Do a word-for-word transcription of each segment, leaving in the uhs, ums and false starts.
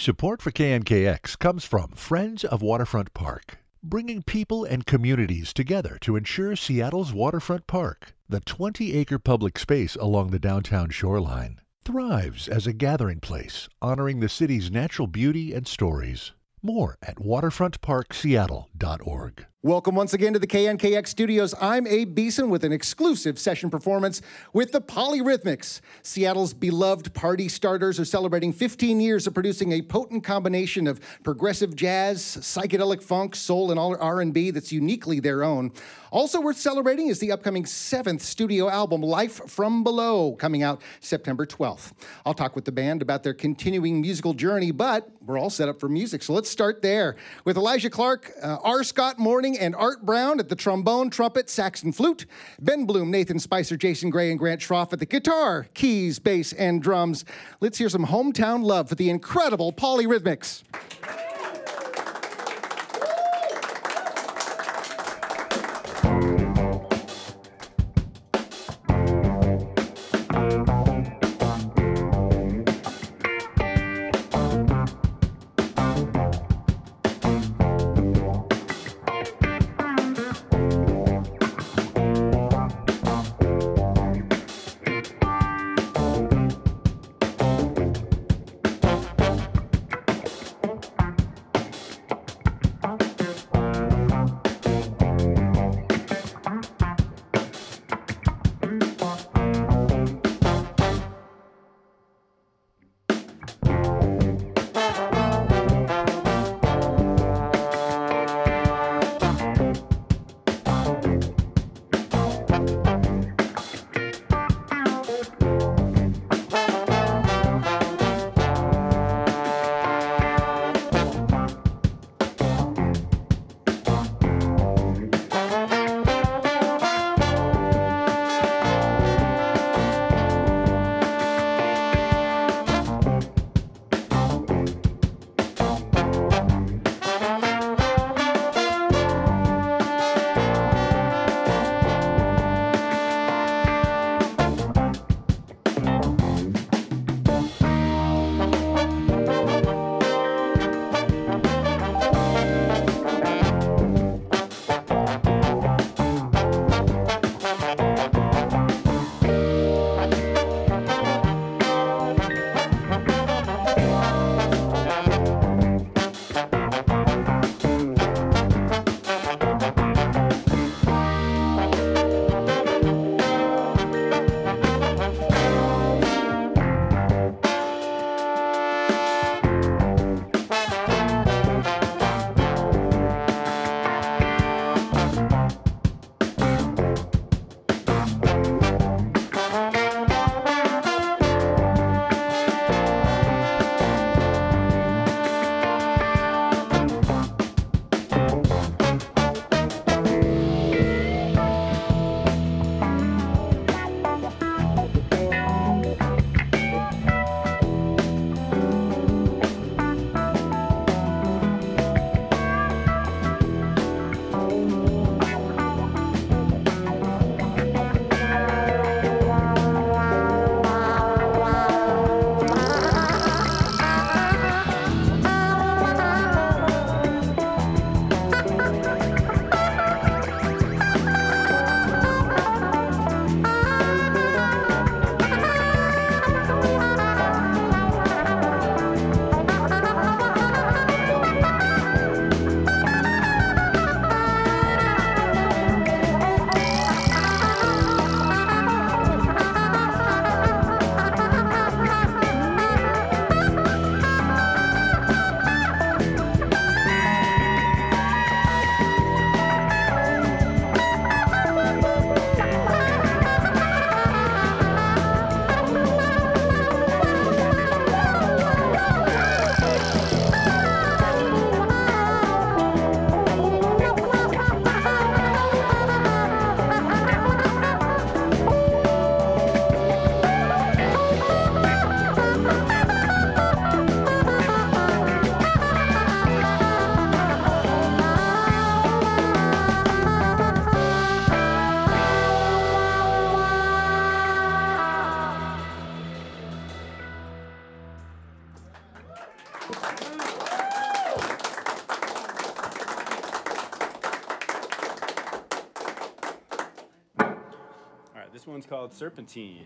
Support for K N K X comes from Friends of Waterfront Park, bringing people and communities together to ensure Seattle's waterfront park, the twenty-acre public space along the downtown shoreline, thrives as a gathering place honoring the city's natural beauty and stories. More at waterfront park seattle dot org. Welcome once again to the K N K X studios. I'm Abe Beeson with an exclusive session performance with the Polyrhythmics. Seattle's beloved party starters are celebrating fifteen years of producing a potent combination of progressive jazz, psychedelic funk, soul, and R and B that's uniquely their own. Also worth celebrating is the upcoming seventh studio album, Life from Below, coming out September twelfth. I'll talk with the band about their continuing musical journey, but we're all set up for music, so let's start there with Elijah Clark, uh, R. Scott Morning, and Art Brown at the trombone, trumpet, sax, and flute. Ben Bloom, Nathan Spicer, Jason Gray, and Grant Schroff at the guitar, keys, bass, and drums. Let's hear some hometown love for the incredible Polyrhythmics. All right, this one's called Serpentine.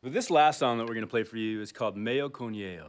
But this last song that we're going to play for you is called Meo con Yeo.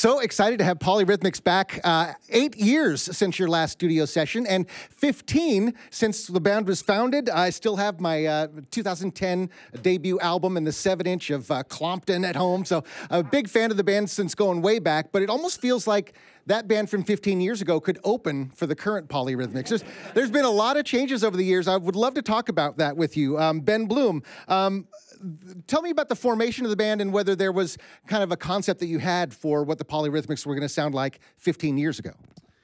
So excited to have Polyrhythmics back. Uh, eight years since your last studio session, and fifteen since the band was founded. I still have my uh, two thousand ten debut album and the seven inch of uh, Clompton at home. So a big fan of the band since going way back, but it almost feels like that band from fifteen years ago could open for the current Polyrhythmics. There's, there's been a lot of changes over the years. I would love to talk about that with you. Um, Ben Bloom, um, tell me about the formation of the band and whether there was kind of a concept that you had for what the Polyrhythmics were going to sound like fifteen years ago.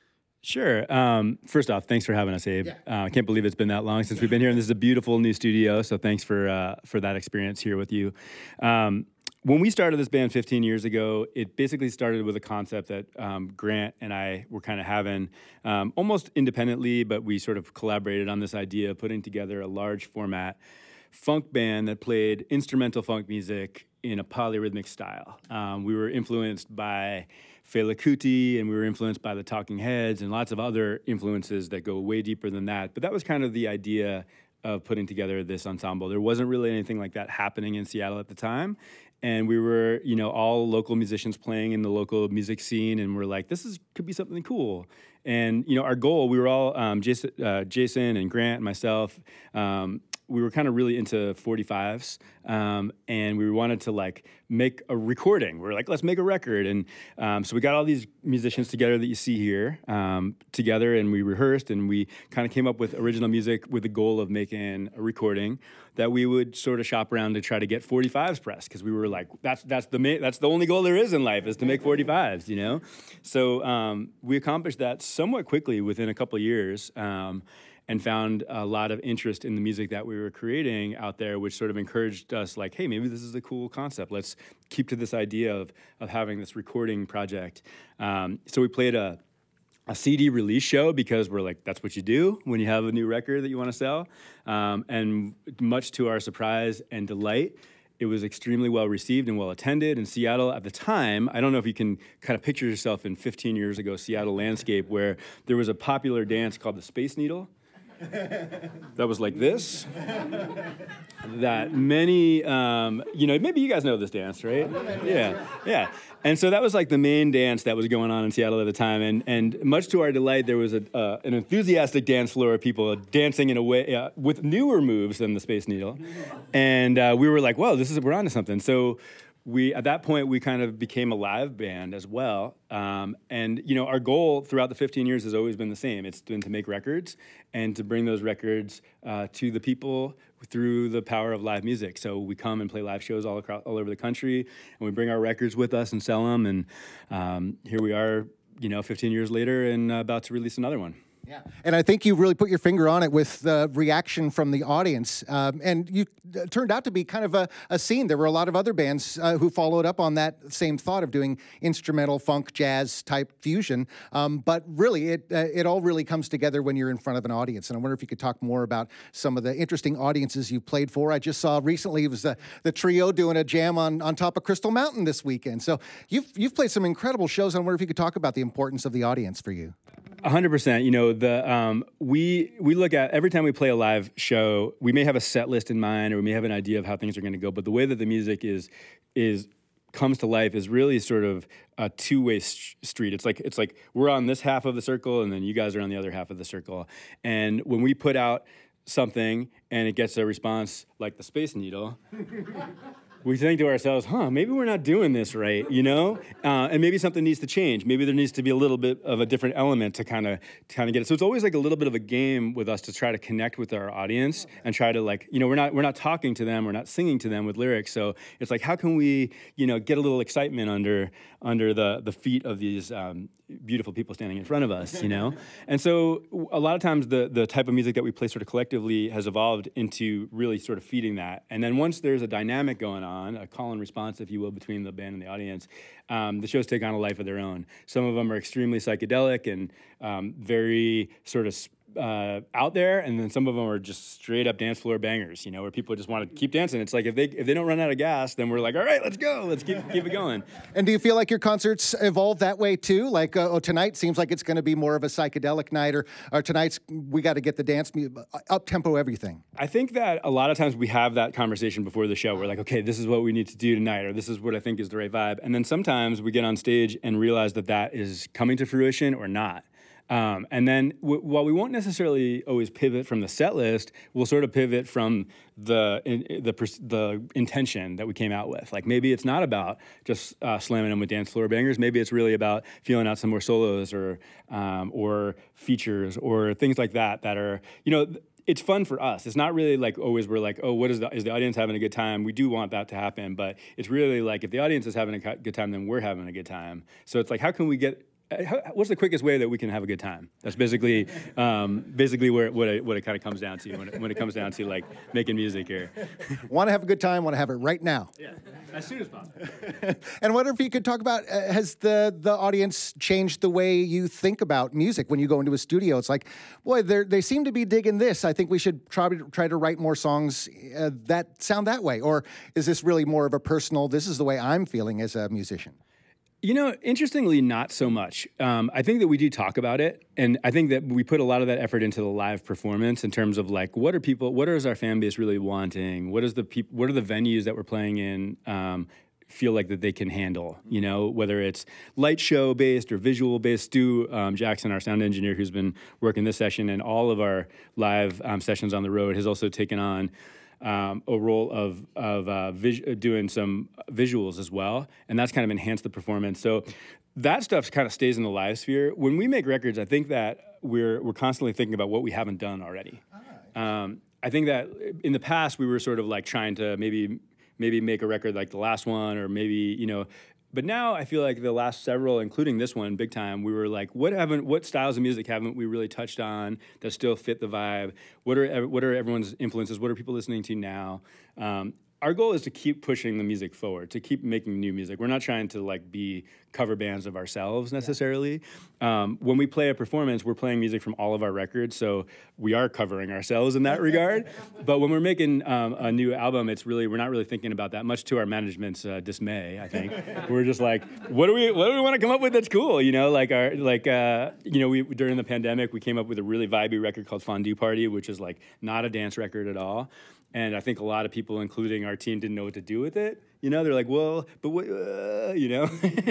Sure. Um, first off, thanks for having us, Abe. Yeah. Uh, I can't believe it's been that long since we've been here, and this is a beautiful new studio, so thanks for uh, for that experience here with you. Um, When we started this band fifteen years ago, it basically started with a concept that um, Grant and I were kind of having um, almost independently, but we sort of collaborated on this idea of putting together a large format funk band that played instrumental funk music in a polyrhythmic style. Um, we were influenced by Fela Kuti, and we were influenced by the Talking Heads and lots of other influences that go way deeper than that. But that was kind of the idea of putting together this ensemble. There wasn't really anything like that happening in Seattle at the time. And we were, you know, all local musicians playing in the local music scene, and we're like, this is could be something cool. And, you know, our goal, we were all, um, Jason, uh, Jason and Grant and myself, um, we were kind of really into forty-fives, um, and we wanted to like make a recording. We were like, let's make a record. And um, so we got all these musicians together that you see here um, together, and we rehearsed, and we kind of came up with original music with the goal of making a recording that we would sort of shop around to try to get forty-fives pressed, because we were like, that's that's the ma- that's the only goal there is in life, is to make forty-fives, you know? So um, we accomplished that somewhat quickly within a couple of years. Um, and found a lot of interest in the music that we were creating out there, which sort of encouraged us like, hey, maybe this is a cool concept. Let's keep to this idea of, of having this recording project. Um, so we played a, a C D release show, because we're like, that's what you do when you have a new record that you want to sell. Um, and much to our surprise and delight, it was extremely well received and well attended in Seattle at the time. I don't know if you can kind of picture yourself in fifteen years ago Seattle landscape, where there was a popular dance called the Space Needle. That was like this. That many, um, you know, maybe you guys know this dance, right? Yeah, yeah. And so that was like the main dance that was going on in Seattle at the time. And and much to our delight, there was a, uh, an enthusiastic dance floor of people dancing in a way uh, with newer moves than the Space Needle. And uh, we were like, whoa, this is, we're onto something. So we, at that point, we kind of became a live band as well. Um, and, you know, our goal throughout the fifteen years has always been the same. It's been to make records and to bring those records uh, to the people through the power of live music. So we come and play live shows all across, all over the country, and we bring our records with us and sell them. And um, here we are, you know, fifteen years later, and uh, about to release another one. Yeah, and I think you really put your finger on it with the reaction from the audience. Um, and you uh, turned out to be kind of a, a scene. There were a lot of other bands uh, who followed up on that same thought of doing instrumental funk jazz type fusion. Um, but really, it uh, it all really comes together when you're in front of an audience. And I wonder if you could talk more about some of the interesting audiences you played for. I just saw recently it was the, the trio doing a jam on, on top of Crystal Mountain this weekend. So you've you've played some incredible shows. I wonder if you could talk about the importance of the audience for you. A hundred percent. You know, the um, we we look at every time we play a live show, we may have a set list in mind, or we may have an idea of how things are going to go. But the way that the music is is comes to life is really sort of a two-way st- street. It's like it's like we're on this half of the circle, and then you guys are on the other half of the circle. And when we put out something and it gets a response like the Space Needle, we think to ourselves, huh, maybe we're not doing this right, you know? Uh, and maybe something needs to change. Maybe there needs to be a little bit of a different element to kind of kind of get it. So it's always like a little bit of a game with us to try to connect with our audience and try to like, you know, we're not we're not talking to them, we're not singing to them with lyrics. So it's like, how can we, you know, get a little excitement under under the the feet of these um, beautiful people standing in front of us, you know? And so a lot of times the the type of music that we play sort of collectively has evolved into really sort of feeding that. And then once there's a dynamic going on, a call and response, if you will, between the band and the audience, um, the shows take on a life of their own. Some of them are extremely psychedelic and um, very sort of uh, out there, and then some of them are just straight up dance floor bangers, you know, where people just want to keep dancing. It's like if they if they don't run out of gas, then we're like, all right, let's go, let's keep keep it going. And do you feel like your concerts evolve that way too? Like, uh, oh, tonight seems like it's going to be more of a psychedelic night, or, or tonight's we got to get the dance up tempo everything. I think that a lot of times we have that conversation before the show. We're like, okay, this is what we need to do tonight, or this is what I think is the right vibe. And then sometimes we get on stage and realize that that is coming to fruition or not. Um, and then w- while we won't necessarily always pivot from the set list, we'll sort of pivot from the in, the pers- the intention that we came out with. Like maybe it's not about just uh, slamming them with dance floor bangers. Maybe it's really about feeling out some more solos or um, or features or things like that that are, you know, th- it's fun for us. It's not really like always we're like, oh, what is the is the audience having a good time? We do want that to happen, but it's really like if the audience is having a good time, then we're having a good time. So it's like, how can we get How, what's the quickest way that we can have a good time? That's basically, um, basically where what it, what it kind of comes down to when it, when it comes down to like making music here. Want to have a good time? Want to have it right now? Yeah, as soon as possible. And what if you could talk about uh, has the the audience changed the way you think about music when you go into a studio? It's like, boy, they they seem to be digging this. I think we should try try to write more songs uh, that sound that way. Or is this really more of a personal? This is the way I'm feeling as a musician. You know, interestingly, not so much. Um, I think that we do talk about it, and I think that we put a lot of that effort into the live performance in terms of like, what are people, what is our fan base really wanting? What is the peop- What are the venues that we're playing in um, feel like that they can handle? You know, whether it's light show based or visual based. Stu um, Jackson, our sound engineer, who's been working this session and all of our live um, sessions on the road, has also taken on Um, a role of of uh, vis- doing some visuals as well, and that's kind of enhanced the performance. So that stuff kind of stays in the live sphere. When we make records, I think that we're we're constantly thinking about what we haven't done already. Um, I think that in the past we were sort of like trying to maybe maybe make a record like the last one, or maybe you know. But now I feel like the last several, including this one, big time, we were like, what haven't, what styles of music haven't we really touched on that still fit the vibe? What are what are everyone's influences? What are people listening to now? Um, our goal is to keep pushing the music forward, to keep making new music. We're not trying to like be cover bands of ourselves necessarily. Um, when we play a performance, we're playing music from all of our records, so we are covering ourselves in that regard. But when we're making um, a new album, it's really we're not really thinking about that, much to our management's uh, dismay. I think we're just like, what do we what do we want to come up with that's cool? You know, like our like uh, you know, we during the pandemic we came up with a really vibey record called Fondue Party, which is like not a dance record at all. And I think a lot of people, including our team, didn't know what to do with it. You know, they're like, well, but what, uh, you know.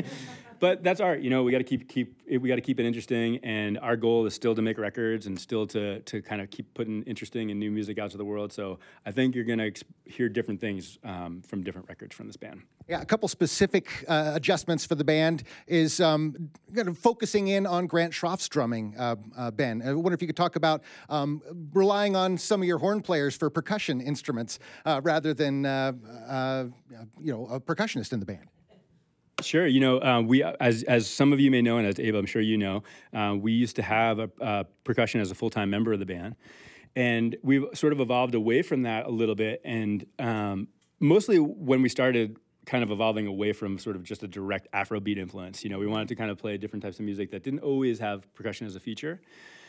But that's art. You know, we got to keep keep we got to keep it interesting. And our goal is still to make records and still to to kind of keep putting interesting and new music out to the world. So I think you're gonna ex- hear different things um, from different records from this band. Yeah, a couple specific uh, adjustments for the band is um, kind of focusing in on Grant Schroff's drumming, uh, uh, Ben. I wonder if you could talk about um, relying on some of your horn players for percussion instruments uh, rather than, uh, uh, you know, a percussionist in the band. Sure. You know, uh, we as as some of you may know, and as Abe, I'm sure you know, uh, we used to have a, a percussion as a full-time member of the band, and we've sort of evolved away from that a little bit. And um, mostly when we started kind of evolving away from sort of just a direct Afrobeat influence, you know, we wanted to kind of play different types of music that didn't always have percussion as a feature.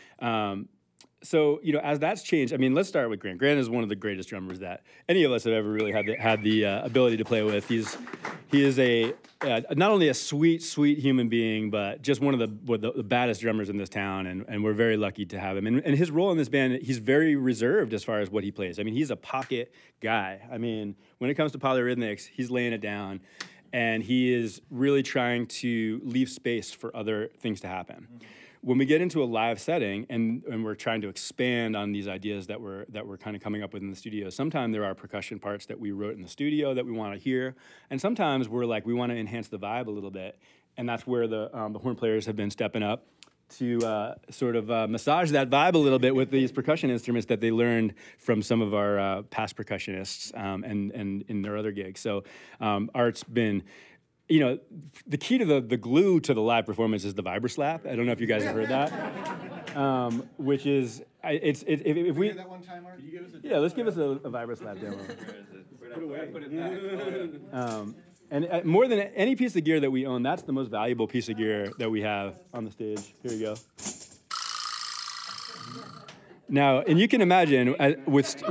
Um, So, you know, as that's changed, I mean, let's start with Grant. Grant is one of the greatest drummers that any of us have ever really had the, had the uh, ability to play with. He's he is a uh, not only a sweet, sweet human being, but just one of the one of the baddest drummers in this town, and, and we're very lucky to have him. And, and his role in this band, he's very reserved as far as what he plays. I mean, he's a pocket guy. I mean, when it comes to Polyrhythmics, he's laying it down, and he is really trying to leave space for other things to happen. Mm-hmm. When we get into a live setting and, and we're trying to expand on these ideas that we're that we're kind of coming up with in the studio, sometimes there are percussion parts that we wrote in the studio that we want to hear, and sometimes we're like we want to enhance the vibe a little bit, and that's where the um, the horn players have been stepping up to uh, sort of uh, massage that vibe a little bit with these percussion instruments that they learned from some of our uh, past percussionists um, and and in their other gigs. So um, Art's been. You know, the key to the, the glue to the live performance is the vibra slap. I don't know if you guys have heard that, um, which is it's it, if, if we. That one time, Art? Yeah, let's give us a, a vibra slap demo. Put away. Put it back. Um, and uh, more than any piece of gear that we own, that's the most valuable piece of gear that we have on the stage. Here you go. Now, and you can imagine uh, with. St-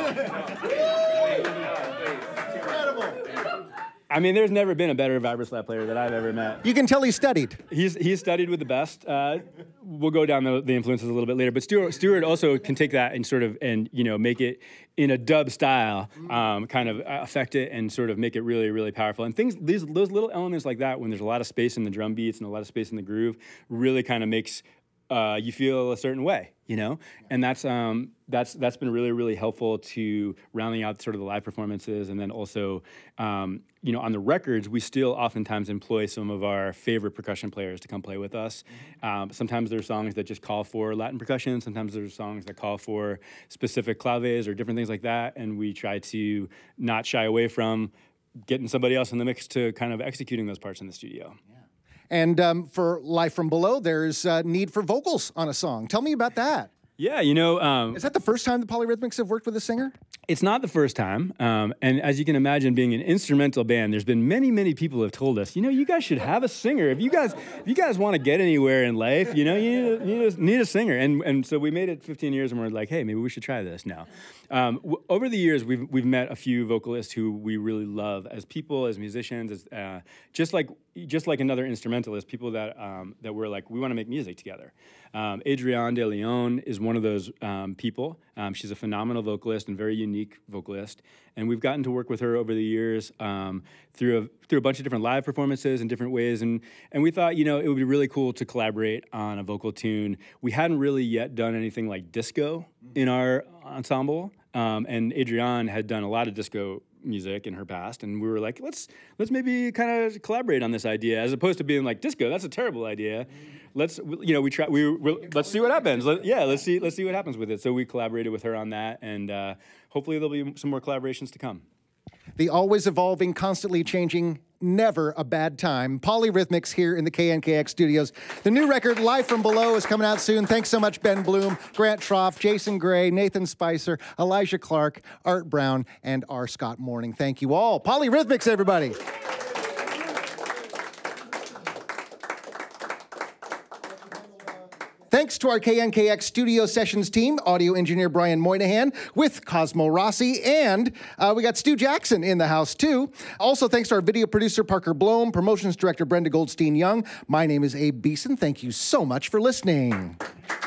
I mean, there's never been a better vibroslap player that I've ever met. You can tell he studied. He's he's studied with the best. Uh, we'll go down the, the influences a little bit later. But Stuart Stuart also can take that and sort of and you know make it in a dub style, um, kind of affect it and sort of make it really really powerful. And things these those little elements like that, when there's a lot of space in the drum beats and a lot of space in the groove, really kind of makes uh, you feel a certain way, you know. And that's um, that's that's been really really helpful to rounding out sort of the live performances, and then also. Um, You know, on the records, we still oftentimes employ some of our favorite percussion players to come play with us. Um, sometimes there are songs that just call for Latin percussion. Sometimes there's songs that call for specific claves or different things like that. And we try to not shy away from getting somebody else in the mix to kind of executing those parts in the studio. Yeah. And um, for Live from Below, there's uh, need for vocals on a song. Tell me about that. Yeah, you know... Um, Is that the first time the Polyrhythmics have worked with a singer? It's not the first time. Um, and as you can imagine, being an instrumental band, there's been many, many people who have told us, you know, you guys should have a singer. If you guys if you guys want to get anywhere in life, you know, you need a, you need a, need a singer. And and so we made it fifteen years and we're like, hey, maybe we should try this now. Um, w- over the years, we've we've met a few vocalists who we really love as people, as musicians, as uh, just like just like another instrumentalist, people that um, that were like, we want to make music together. Um, Adrienne de Leon is one of those um, people. Um, she's a phenomenal vocalist and very unique vocalist. And we've gotten to work with her over the years um, through a, through a bunch of different live performances in different ways. And and we thought, you know, it would be really cool to collaborate on a vocal tune. We hadn't really yet done anything like disco in our ensemble. Um, and Adrienne had done a lot of disco music in her past, and we were like, let's let's maybe kind of collaborate on this idea, as opposed to being like, disco, that's a terrible idea. Let's you know we try we we're, let's see what happens. Let, yeah, let's see let's see what happens with it. So we collaborated with her on that, and uh, hopefully there'll be some more collaborations to come. The always evolving, constantly changing, never a bad time. Polyrhythmics here in the K N K X studios. The new record, Live from Below, is coming out soon. Thanks so much, Ben Bloom, Grant Troff, Jason Gray, Nathan Spicer, Elijah Clark, Art Brown, and R. Scott Morning. Thank you all. Polyrhythmics, everybody. Thanks to our K N K X Studio Sessions team, audio engineer Brian Moynihan with Cosmo Rossi, and uh, we got Stu Jackson in the house too. Also, thanks to our video producer Parker Blome, promotions director Brenda Goldstein-Young. My name is Abe Beeson. Thank you so much for listening.